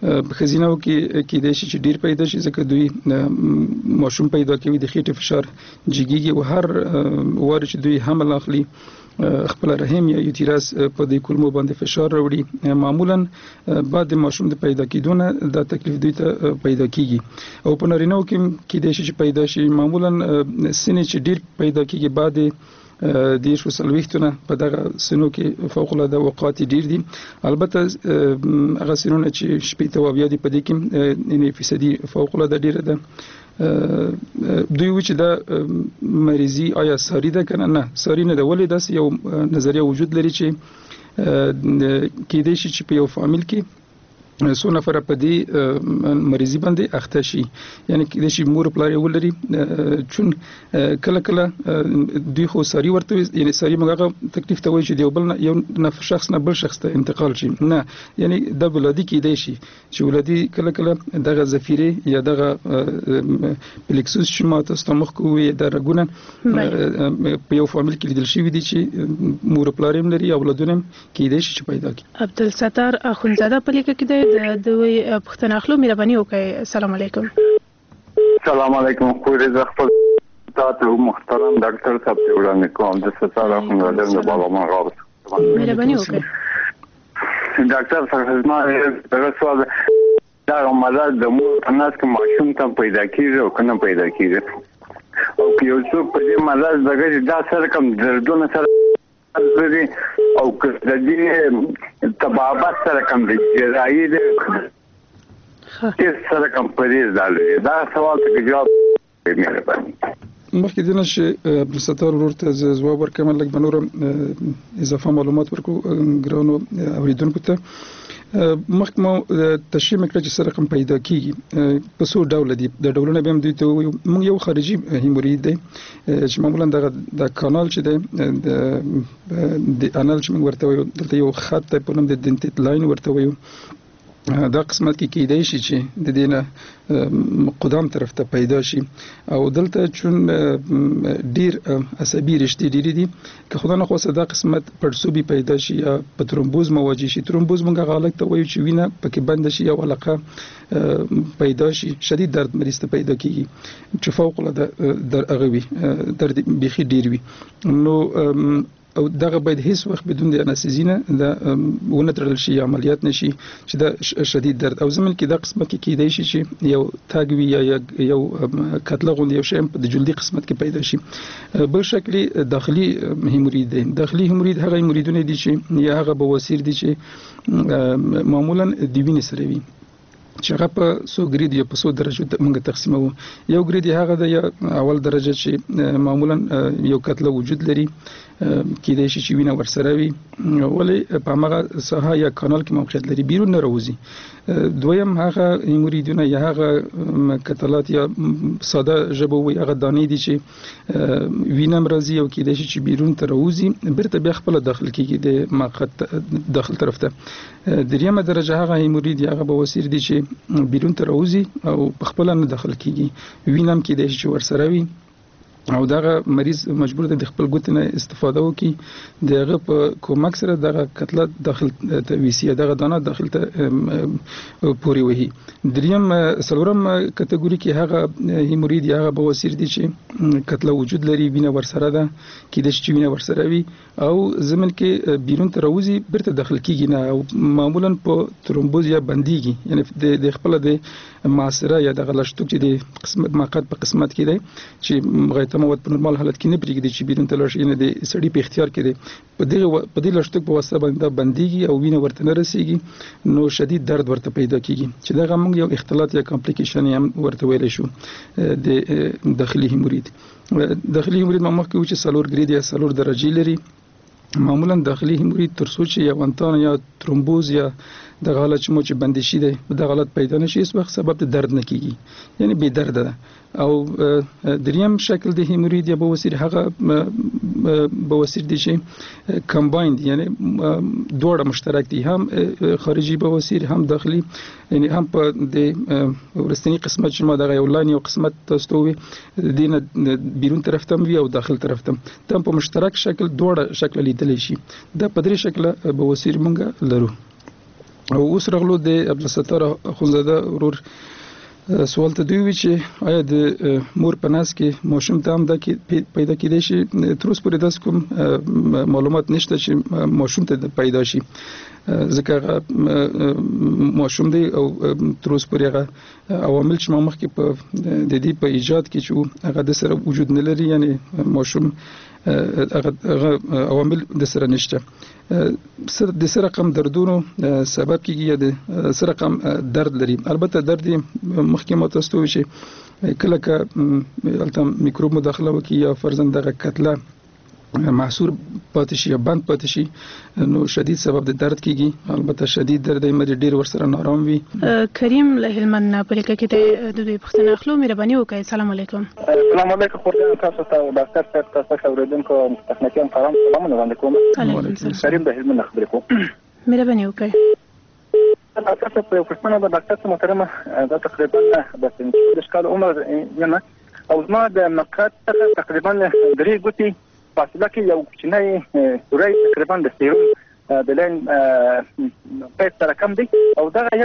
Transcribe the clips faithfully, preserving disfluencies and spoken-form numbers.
په خزینو کې کې د شي ډیر پیدا شي ځکه دوی ماشوم پیدا کوي د خېټې فشار جګیږي او هر واره چې دوی حمل اخلي خپل رحم یا یوتیرس په دې کولمو باندې فشار راوړي معمولا بعد د ماشوم د پیدا کېدونه د تکلیف دوی ته پیدا کیږي او په نارینه‌و کې کې د شي پیدا شي معمولا سنې چې ډیر پیدا کیږي بعد د شو سلويختونه په دغه سنو کې فوق العاده وقات ډیر دي البته هغه سنونه چې شپږ او بیا دي په دې کې نه فیصدي فوق العاده ډیر ده دوی چې دا مریضي آیا ساری ده کنه نه ساری نه ده ولې داس یو نظریه وجود لري چې کې دې شي چې په یو فامیل کې څو نفر په دې مریضي باندې اخته شي یعنی کې د شي مور پلار ولري چون کله کله دوی خو ساری ورته یعنی ساری موږ تکلیف ته وایي چې دی بل یو نفر شخص نه بل شخص ته انتقال شي نه یعنی د ولادي کې دی شي چې ولادي کله کله دغه زفیره یا دغه پلیکسوس چې ماته ستمخ کوي د رګونه په یو فامیل کې لیدل شي دي چې مور پلار هم لري اولادونه کې دی شي چې پیدا کی عبدالستار اخونزاده په لیکه کې د دوی پښتنه اخلو مهرباني وکړئ السلام علیکم السلام علیکم خو دې خپل تاسو محترم ډاکټر صاحب ته وړاندې کوم د ستاره خنواده د بابا ما غواړم مهرباني وکړئ ډاکټر صاحب ما دغه سوال دا مرض د مور په ناس کې ماشوم ته پیدا کیږي او کنه پیدا کیږي او که یو څوک په دې مرض دغه دا سره کوم دردونه سره او که د دې تبابت سره کوم د جراحي د هیڅ سره کوم پریز دالي دا سوال ته جواب مهرباني مخکې دنه چې عبدالستار ورته ځواب ورکوم لکه بنورم اضافه معلومات ورکو ګرانو اوریدونکو ته مخکې مو تشریح مکړه چې سره کوم پیدا کیږي په څو ډول دي د ډولونه به هم دوی ته موږ یو خارجي هیمورید دی چې معمولا دغه د کانال چې دی د انال چې موږ ورته وایو دلته یو خط په نوم د دنتیت لاین ورته وایو دا قسمت کې کېدای شي چې د دینه قدام طرف ته پیدا شي او دلته چون ډیر عصبي رشتې ډېرې دي که خدای نه خواسته دا قسمت پړسوبي پیدا شي یا په ترومبوز مواجه شي ترومبوز موږ غالک ته وایو چې وینه پکې بند شي او علاقه پیدا شي شدید درد مریض ته پیدا کیږي چې فوق العاده در اغوي درد بيخي ډیر وي نو او دغه باید هیڅ وخت بدون د انستزینه د ونه ترل شي عملیات نشي چې دا شدید درد او زمن کې د قسمت کې کېدای شي چې یو تاګوي یا یو کتله غوند یو شی په جلدي قسمت کې پیدا شي بل شکلی داخلي هیمورید دی داخلي هیمورید هغه هیموریدونه دي چې یا هغه بواسیر دي چې معمولا د وینې سره وي چې هغه په سو ګرید یا په سو درجه موږ تقسیمو یو ګرید هغه د اول درجه چې معمولا یو کتله وجود لري کېدای شي چې وینه ورسره وي ولې په هغه ساحه یا کانال کې موقعیت لري بیرون نه راوځي دویم هغه هیموریدونه یا هغه کتلات یا ساده ژبه وي هغه دانې دي چې وینه مرضی او کېدای شي چې بیرون ته راوځي بیرته بیا خپل داخل کېږي د ماقت داخل طرف ته دریمه درجه هغه هیمورید یا هغه بواسیر دي چې بیرون ته راوځي او په خپل نه داخل کېږي وینه هم کېدای شي چې ورسره وي او دغه مریض مجبور دی د خپل ګوت نه استفاده وکړي دغه په کومک سره دغه کتله داخل ته ویسي دغه دانه داخل ته پوري وهي دریم سلورم کټګوري کې هغه هیمورید یا هغه بواسیر دي چې کتله وجود لري وینه ورسره ده کې د شي وینه ورسره وي او زمن کې بیرون ته راوځي بیرته داخل کیږي نه او معمولا په ترومبوز یا بنديږي یعنی د خپل د معاصره یا د غلشتوک چې د قسمت ماقت په قسمت کې دی چې تموت په نورمال حالت کې نه پریږدي چې بیرون ته لاړ شي نه د سړي په اختیار کې دی په دې په دې لشتک په واسطه باندې بنديږي او وینه ورته نه رسیږي نو شدید درد ورته پیدا کیږي چې دا موږ یو اختلاط یا کمپلیکیشن هم ورته ویل شو د داخلي هیمورید داخلي هیمورید مخکې و چې سلور ګرید یا سلور درجه لري معمولا داخلي هیمورید تر څو چې یا وانتان یا ترومبوز یا د غلط چې مو چې بند شي دی د غلط پیدا نشي هیڅ وخت سبب د درد نه کیږي یعنی بې درد ده او دریم شکل د هیمورید یا بواسیر هغه بواسیر دي چې کمبایند یعنی دوړه مشترک دي هم خارجي بواسیر هم داخلي یعنی هم په د ورستنی قسمت چې ما دغه یو لاین یو قسمت تاسو وي دینه بیرون طرف ته وي او داخل طرف ته تم په مشترک شکل دوړه شکل لیدل شي دا په درې شکل بواسیر مونږ لرو او اوس رغلو د عبدالستار اخونزاده ورور سوال ته دوی وی چې آیا د مور په ناس کې ماشوم ته هم دا کې پیدا کېدای شي؟ تر اوسه پورې داسې کوم معلومات نشته چې ماشوم ته پیدا شي، ځکه ماشوم دی او تر اوسه پورې هغه عوامل چې ما مخکې په د دې په ایجاد کې چې هغه د سره وجود نه لري، یعنی ماشوم هغه عوامل د سره نشته. د سره رقم دردونو سبب کېږي یا د سره رقم درد لري. البته درد مخکې ما تاسو ته وی چې کله که هلته میکروب مداخله وکړي یا فرضاً دغه کتله محصور پاتې شي یا بند پاتې شي نو شدید سبب د درد کېږي. البته شدید درد یې مری ډیر ورسره نارام وي. کریم له هلمند په لیکه کې د دوی پوښتنه اخلو. مهرباني وکړئ. السلام علیکم. السلام علیکم. خورجان تاسو ته ډاکټر صاحب تاسو اوریدونکو تخنیکیان کرام سلامونه وړاندې کوم. کریم د هلمند خبرې کوم. مهرباني وکړئ. تاسو په پوښتنه د ډاکټر محترمه دا تقریبا د پنځه کال عمر یم او زما د مقعد څخه تقریبا درې ګوتې فاصله کې یو کوچنی سوري تقریبا د سیروم د لین په سره کم دی او دا یو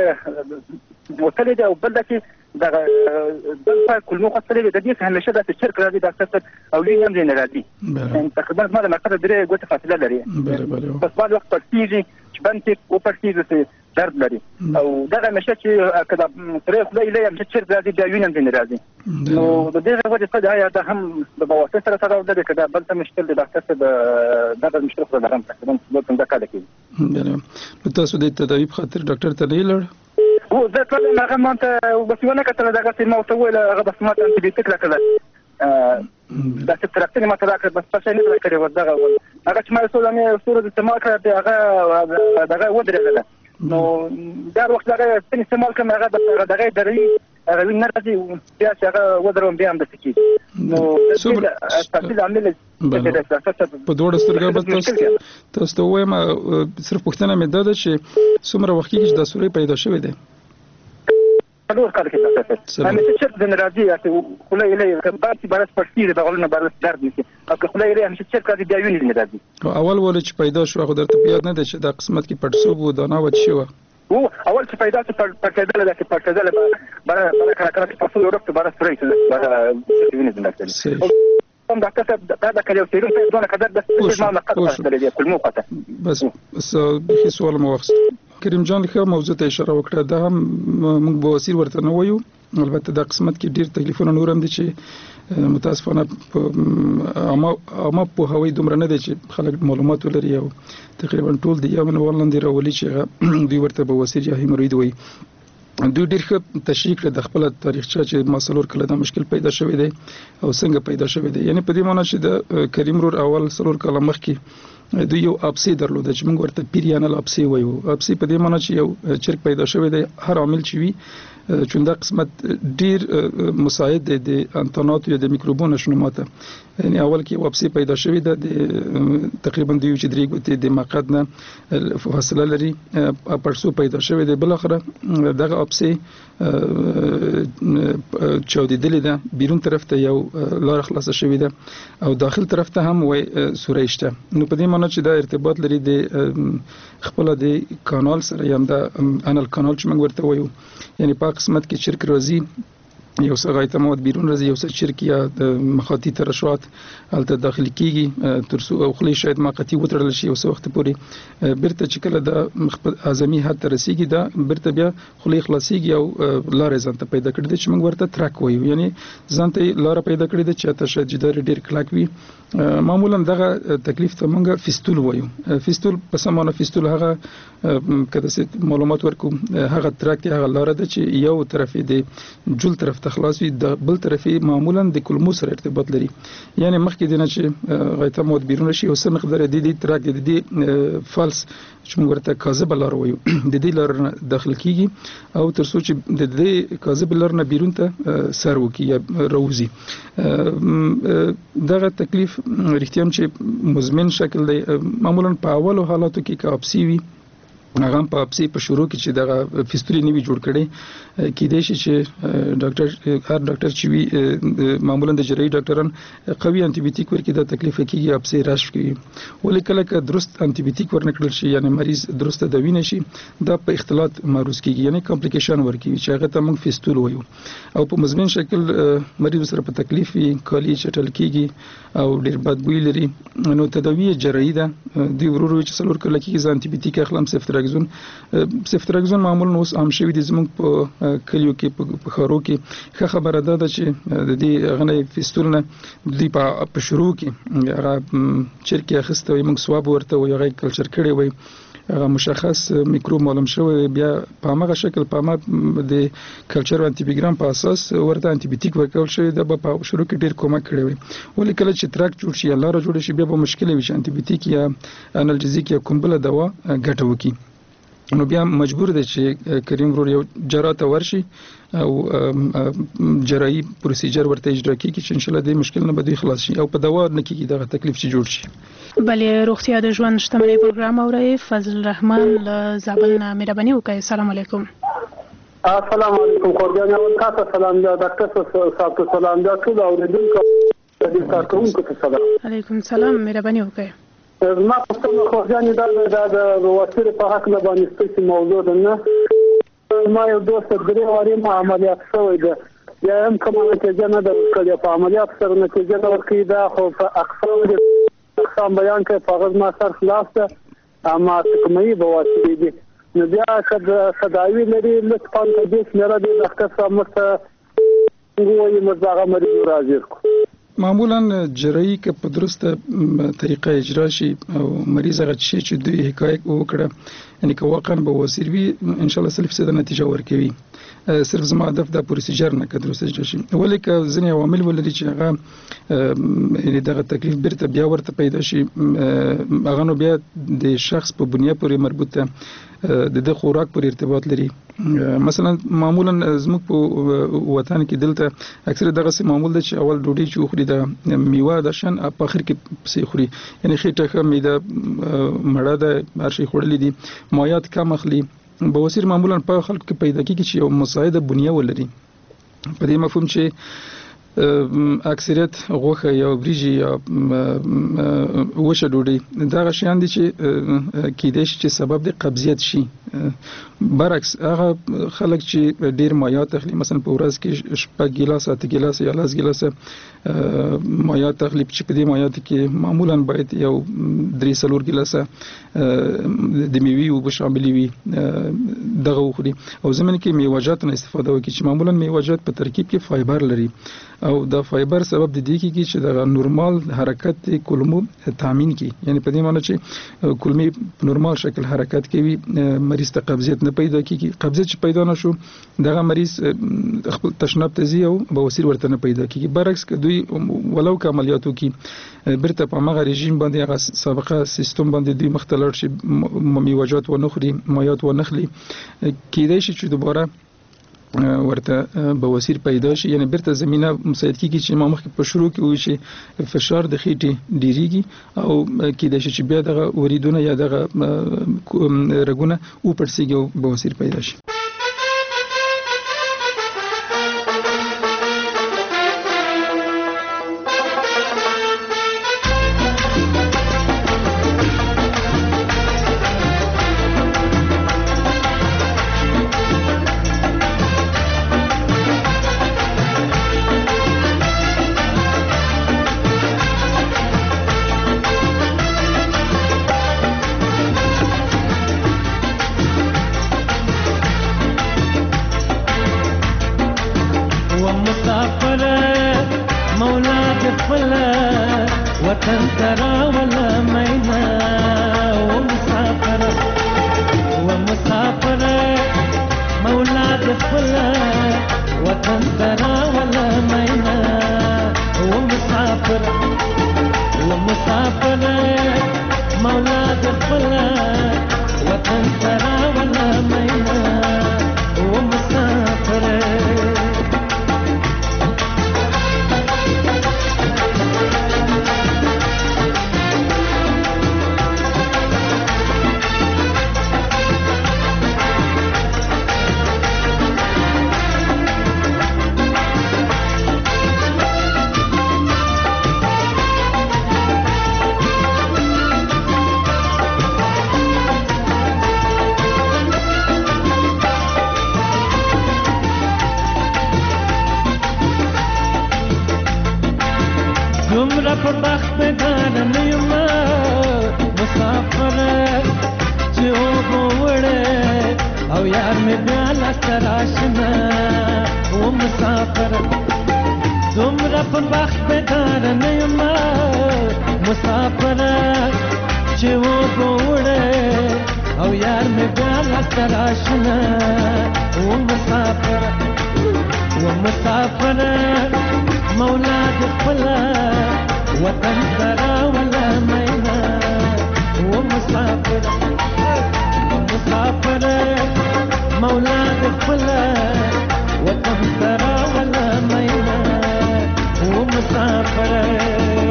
څه متلید او بل کې دا بل په کلمو خاصه دی د دې څخه همیشه د شرک راځي ډاکټر او لین هم نه راځي. تقریبا ما د مقعد درې ګوتې فاصله لري. بس په وخت پرتیږي چې باندې او پرتیږي درد لري او دا همیشه چې کله پرې خدای له هم چې راځي بیا وینم نه راځي. نو د دې وجه څخه دا یا دا هم د بواسطه سره تړاو لري کدا بل څه مشکل دی ډاکټر د دغه مشکل سره هم تقریبا د څنګه کار کوي. نو تاسو د تداوی په خاطر ډاکټر ته نه لړ او زه ټول هغه مانته بس ونه کتل دغه څه مو ته ویل هغه بس ماته انټي بیوټیک راکړه دا څه ترکتنی ماته راکړه بس څه نه راکړه ودغه هغه چې ما سوله مې سوره د سما کړه هغه دغه ودرېدله. نو دا وخت هغه څنګه استعمال کوم هغه دغه درې هغه نه راځي بیا چې هغه ودروم بیا هم د سکی. نو تاسو عامل په دوړ سترګه به تاسو تاسو ته وایم صرف پوښتنه مې ده چې څومره وخت کې د سوري پیدا شوی دی؟ څلور کال کې تاسو همې چې څه د راځي چې خلای له کبارتي برس پرتي د غلنه برس درد نشي او که خلای له همې چې څه د یونی نه راځي. اول ول چې پیدا شو خو درته یاد نه ده چې د قسمت کې پټسوب و دانا و شي و او اول چې پیدا شو پټېدل د پټېدل بره بره کړه کړه تاسو یو وخت بره سپریټ بره یونی نه راځي. هم ډاکټر صاحب دا د کلیو سیروم په ځونه کډر د ما مقصد درې کلمو قطه بس بس به سوال مو وخت کریم جان له موضوع ته اشاره وکړه. دا هم موږ به وسیر ورته نه وایو. البته د قسمت کې ډیر تکلیفونه نور هم دي چې متاسفانه اما اما په هوی دومره نه دي چې خلک معلومات ولري او تقریبا ټول دی یا من ولندې راولي چې دوی ورته به وسیر یا هیمروید وایي. دوی ډیر ښه تشریح کړ د خپل تاریخچه چې ما څلور کله دا مشکل پیدا شوی دی او څنګه پیدا شوی دی. یعنی په دې معنی چې د کریم رور اول څلور کله مخکې دوی یو اپسی درلود چې موږ ورته پیریانل اپسی وایو. اپسی په دې معنی چې یو چرک پیدا شوی دی هر عامل چې وي چون دا قسمت ډیر مساعد دی د انتانات یا د میکروبونو شنوماته. یعنی اول کې واپسی پیدا شوی ده د تقریبا د یو چې درې ګوتې د مقعد نه فاصله لري پړسو پیدا شوی دی. بل اخره دغه اپسی چاودیدلې ده بیرون طرف ته یو لار خلاصه شوی ده او داخل طرف ته هم وای سوري شته. نو په دې معنی چې دا ارتباط لري د خپل د کانال سره یم دا انال کانال چې موږ ورته وایو. یعنی په قسمت کې چرک راځي یو څه غایطه مواد بیرون راځي یو څه چرک یا د مخاطي ترشحات هلته داخلي کیږي ترڅو او خلی شاید مقطعي وتړل شي یو څه وخت پورې بیرته چې کله د خپل اعظمي حد ته رسیږي دا بیرته بیا خلی خلاصيږي او لارې ځان ته پیدا کړي چې موږ ورته ترک وایو. یعنی ځان ته لار پیدا کړي چې ته شاید جدار ډیر کلک وي. معمولا دغه تکلیف ته موږ فیستول وایو. فیستول په سمانه فیستول هغه کده معلومات ورکو هغه ترک هغه لار ده چې یو طرف دی جل طرف خلاص وي د بل طرفي معمولا د کلمو سره ارتباط لري. یعنی مخکې دینه چې غایطه مود بیرون شي او سر مقدار د دې ترک د دې فالس چې موږ ورته کاذب لار وایو د دې لار داخل کیږي او ترڅو چې د دې کاذب لار نه بیرون ته سر وکي یا روزي. دغه تکلیف رښتیا چې مزمن شکل دی معمولا په اولو حالاتو کې کاپسی وي هغه په اپسي په شروع کې چې دغه فیستولي نیوي جوړ کړي کېدای شي چې ډاکټر هر ډاکټر چې وي معمولا د جراحي ډاکټران قوي انټي بایوټیک ورکړي د تکلیف کېږي اپسي راش کوي ولې کله که درست انټي بایوټیک ورنکړل شي یعنی مریض درست دوی نشي دا په اختلاط معروض کېږي یعنی کمپلیکیشن ورکوي چې هغه ته موږ فیستول وایو او په مزمن شکل مریض سره په تکلیف وي کالی چټل کېږي او ډېر بد بوی لري نو تداوی جراحي ده دی ورورو چې څلور کله کېږي انټي بایوټیک اخلم صفر سفتراکزون معمولا اوس عام شوی دي زموږ په کلیو کې په خارو کې ښه خبره ده چې د دې غنې فیستول نه د په شروع کې هغه چرکی اخیسته وي موږ سواب ورته وي هغه کلچر کړی وي هغه مشخص میکروب معلوم شوی بیا په هغه شکل په هغه د کلچر انټي بایوګرام په اساس ورته انټي بایوټیک ورکول شوی د په شروع کې ډیر کومک کړی وي ولې کله چې تراک جوړ شي الله را جوړ شي بیا به مشکل وي چې انټي بایوټیک یا انالجیزیک یا کوم بل دوا ګټه وکړي نو بیا مجبور دی چې کریم ورور یو جراحت ورشي او جراحي پروسیجر ورته اجرا کیږي چې ان شاء الله د مشکل نه به خلاص شي او په دوا نه کیږي دغه تکلیف چې جوړ شي بلې روغتیا د ژوند شتمنۍ پروګرام اورئ فضل الرحمن له زابل نه مهرباني وکړئ السلام علیکم السلام علیکم قربان اول تاسو سلام دی ډاکټر صاحب سلام دی ټول اوریدونکو د کارکونکو ته سلام علیکم السلام مهرباني وکړئ ما پوښتنه خو ځانې دا د وسیله په حق نه باندې ستاسو موضوع ده نه ما یو دوست درې واري ما عملیات شوی ده یا هم کومه نتیجه نه ده ورکړې په عملیات سره نتیجه نه ورکړې ده خو په اقسام د اقسام بیان کوي په هغه ما سر خلاص ده اما کومې به وسیلې دي نو بیا که تداوی لري لږ پام ته دې شمیره دی ډاکټر صاحب مرسته وایي موږ هغه مریض راځي معمولا جراحي که په درسته طریقه اجرا شي او مریض هغه شي چې دوی حکایت وکړه یعنی که واقعا به وسیر وي ان شاء الله سلف سره نتیجه ورکوي صرف زما هدف د پروسیجر نه کډ درسته شي ولې که ځینې عوامل ولري چې هغه یعنی دغه تکلیف بیرته بیا ورته پیدا شي هغه نو بیا د شخص په بنیاد پورې مربوط ده د خوراک پر ارتباط لري مثلا معمولا زموږ په وطن کې دلته اکثر دغه سه معمول ده چې اول ډوډۍ چې خوري د میوه د شن په اخر کې سي خوري یعنی خېټه خه میده مړه ده هر شي خورلې دي مایات کم اخلي بواسیر معمولا په خلکو کې پیدا کیږي چې یو مساعده بنیه ولري په دې مفهوم چې اکثریت غوخه یا وریجی یا وشه ډوډۍ دا غشيان دي چې کېدای شي چې سبب د قبضیت شي برعکس هغه خلک چې ډیر مایات اخلي مثلا په ورځ کې شپږ ګیلاس اته ګیلاس یا لاس ګیلاس مایات اخلي چې په دې مایات کې معمولا باید یو درې څلور ګیلاس د میوې او شامل وي دغه خوري او زمونږ کې میوه‌جات نه استفاده وکړي چې معمولا میوه‌جات په ترکیب کې فایبر لري او د فایبر سبب د دې کې چې د نورمال حرکت کولمو تامین کی یعنی په دې معنی چې کولمې نورمال شکل حرکت کوي مریض ته قبضیت نه پیدا کیږي قبضیت چې پیدا نشو دغه مریض خپل تشناب تزي او بواسیر ورته نه پیدا کیږي برعکس که دوی ولو که عملیاتو کې برته په هغه رژیم باندې هغه سابقه سیستم باندې دوی مختلف شي میوه‌جات و نخري مایات و نخلي کېدای شي چې دوباره ورته بواسیر پیدا شي یعنی برته زمينه مساعد کیږي چې ما مخکې په شروع کې وي چې فشار د خېټې ډیریږي او کېدای شي چې بیا دغه وریدونه یا دغه رګونه او پړسیږي او بواسیر پیدا شي بیا لاسته راشنه و مسافر دومره په بخت بیداره نه یم مسافره چې اوبه وړې او یار مې بیا لاسته راشنه و مسافره و مسافره مولا دې خپله وطن ته راوله مینا و مسافره و مسافره مولا دې خپله وطن ته راوله مینا و مسافره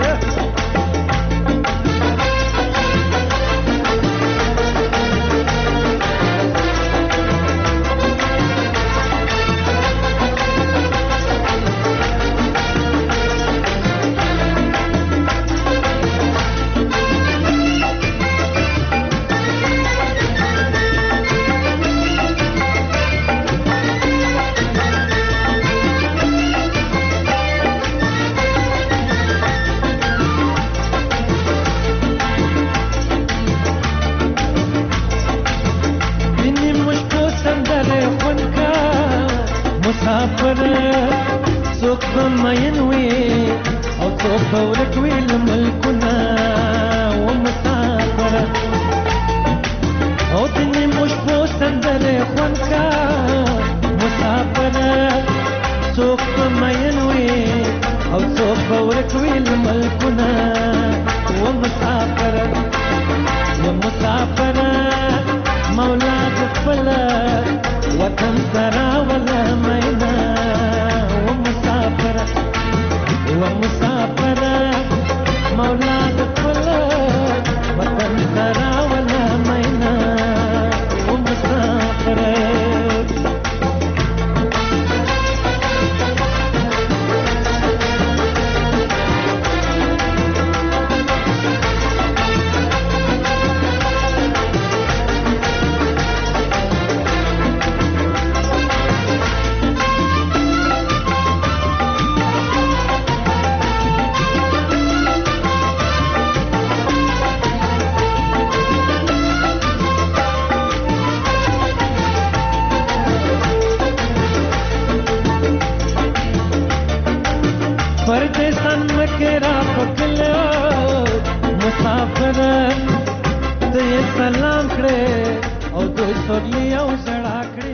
مسافر څوک به مین وي او څوک به ورک وي له ملکونه و مسافر او د نیمو شپو سندرې خوند کا مسافر څوک به مین وي او څوک به ورک وي له ملکونه و مسافر و مسافر مولا دې خپله وطن ته راوله مینا و مسافره و مسافره مولا دې خپله وطن ته راوله مینا و مسافره پردیسان مکه را پکلو مسافر ته سلام کړې او دوی سورلی او زړه کړې